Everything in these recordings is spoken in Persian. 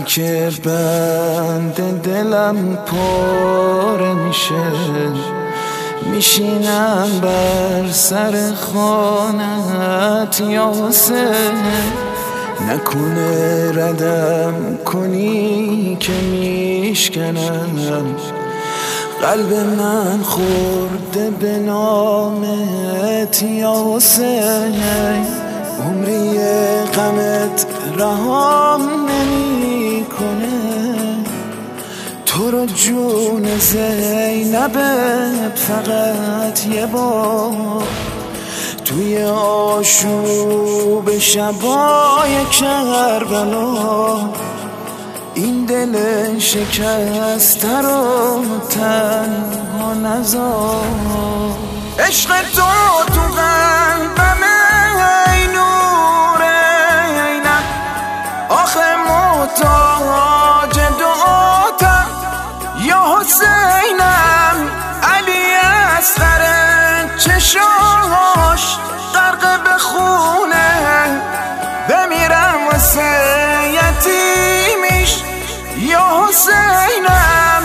که بند دلم پاره میشه، میشینم بر سر خانت یا حسین، نکنه ردم کنی که میشکنم. قلب من خورده به نامت یا حسین، عمری غمت رهام نمی کنه. تو رو جون زینبت فقط یه بار توی آشوب شبای کربلا این دل شکسته رو تنها نذار. عشق تو قلبم ای نور عینم، آخه محتاج دعاتم یا حسینم. علی اصغر چشاش غرق به خونه، بمیرم واسه یتیمیش یا حسینم.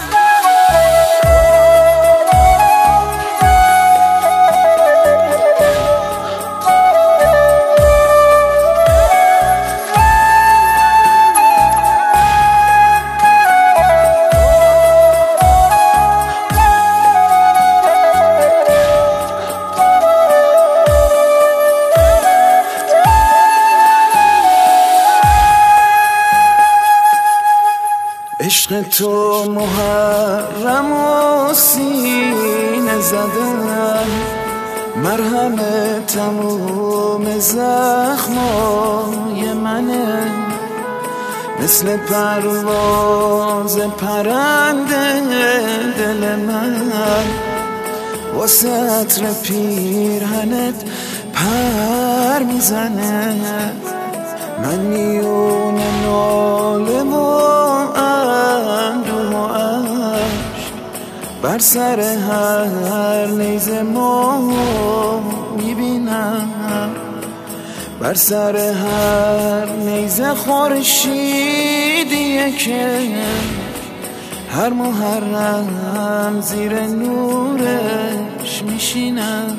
عشق تو محرم و سینه زدم، مرهم تموم زخمای منه. مثل پرواز پرنده دل من واسه عطر پیرهنت پر میزنه. من میون ناله و اندوه و عشق بر سر هر نیزه ما میبینم، بر سر هر نیزه خورشیدیه که هر محرم زیر نورش میشینم.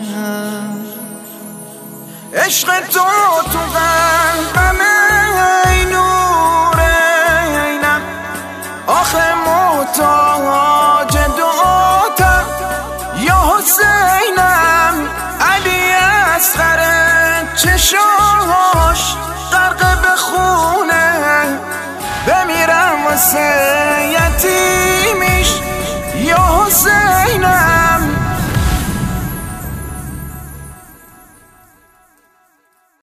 عشق تو قلبم ای نور عینم، آخه محتاج دعاتم یا حسینم. علی اصغر چشاش غرق به خونه، بمیرم واسه یتیمیش یا حسینم.